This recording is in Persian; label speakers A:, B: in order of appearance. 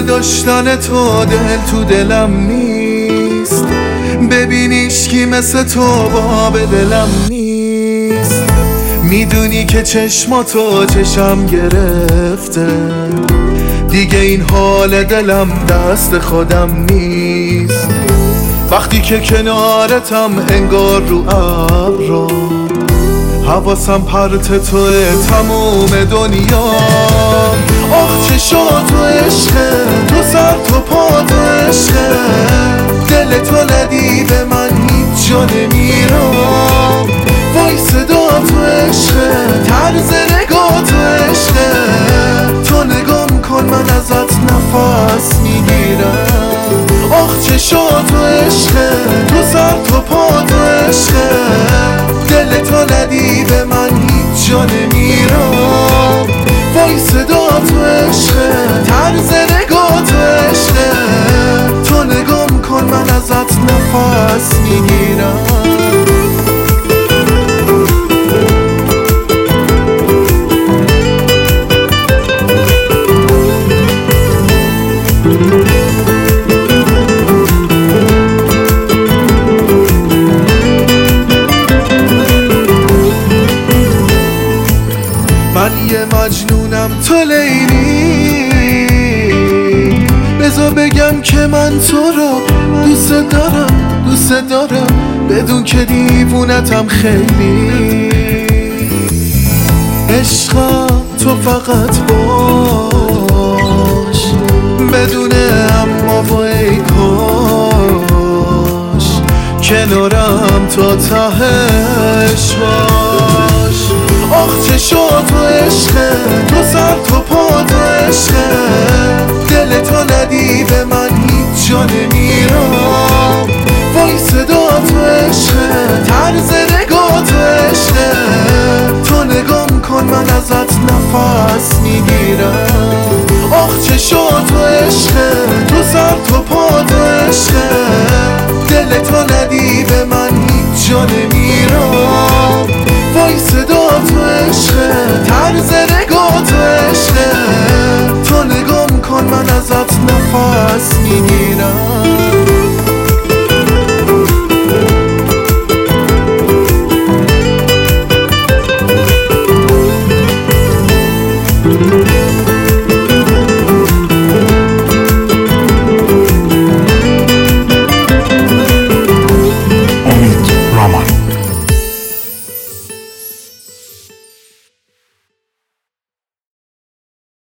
A: نداشتن تو دل تو دلم نیست، ببینیش کی مثل تو باب دلم نیست. میدونی که چشماتو چشم گرفته، دیگه این حال دلم دست خودم نیست. وقتی که کنارتم انگار رو ابرا، حواسم پرت توه تموم دنیا. آخ چشاتو عشقه، تو سر تو پا تو عشقه، دل تو ندید من هیچ جا نمیرم. وای صدا تو عشقه، طرز نگاه تو عشقه، تو نگام کن من ازت نفس میگیرم. آخ چشاتو عشقه، تو سر تو پا تو عشقه، دل تو ندید من هیچ جا نمیرم. وای صدا تو عشقه، طرز نگاه تو عشقه، تو نگام کن من ازت نفس میگیرم. من یه مجنونم تو لیلی، بذار بگم که من تو رو دوست دارم دوست دارم، بدون که دیوونتم خیلی. عشقم تو فقط باش، بدون اما و ای کاش، کنارم تا تهش باش. آخ چشاتو عشقه، تو سر تو پا تو عشقه، دل تو ندید من هیچ جا نمیرم. وای صدا تو عشقه، طرز نگاه تو عشقه، تو نگام کن من ازت نفس میگیرم. آخ چشاتو عشقه، تو سر تو پا تو عشقه،